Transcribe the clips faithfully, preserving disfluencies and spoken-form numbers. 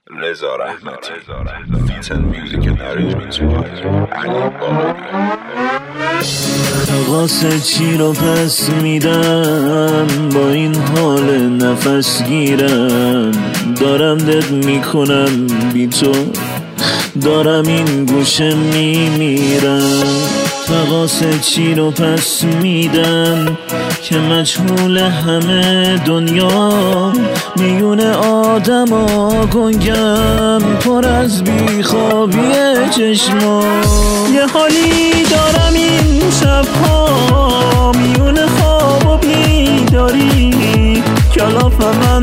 رضا رحمتی فیتن میوزیک and arrangements by علی باقری. حواس چی رو پس میدم، با این حال نفس گیرم، دارم دد میکنم بی تو، دارم این گوشه میمیرم. حواس چی رو پس میدم که مجهول همه دنیا، میون آدم ها گنگم، پر از بیخوابی چشما. یه حالی دارم این شبها، میون خواب و بیداری، کلاف من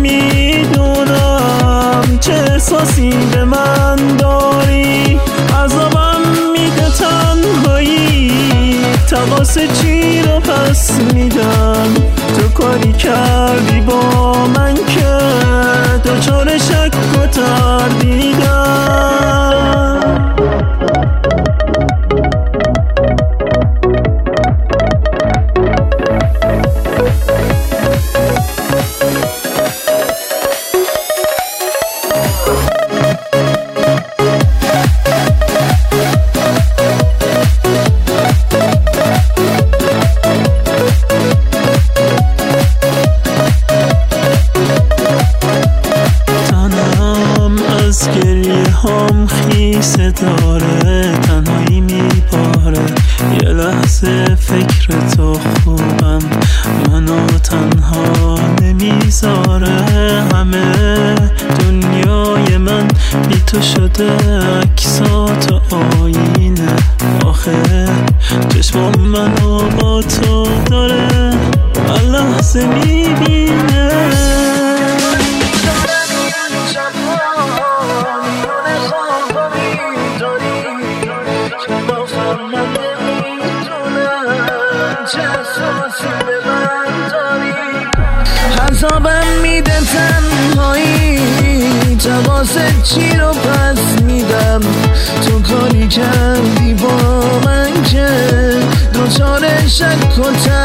نمیدونم چه احساسی به من داری. عذابم میده تنهایی، تقاس چی رو پس میدم، تو کاری کردی با من که دچار شک و تردیدم. از گریه هم خیسه داره، تنهایی میباره، یه لحظه فکر تو خوبم، منو تنها نمیذاره. همه دنیای من بی تو شده، عکسات و آینه، آخه چشمام منو با تو داره، هر لحظه میبینه. عذابم میده تنهایی، تقاس چی رو پس میدم، تو کاری کردی با من که دچار شک و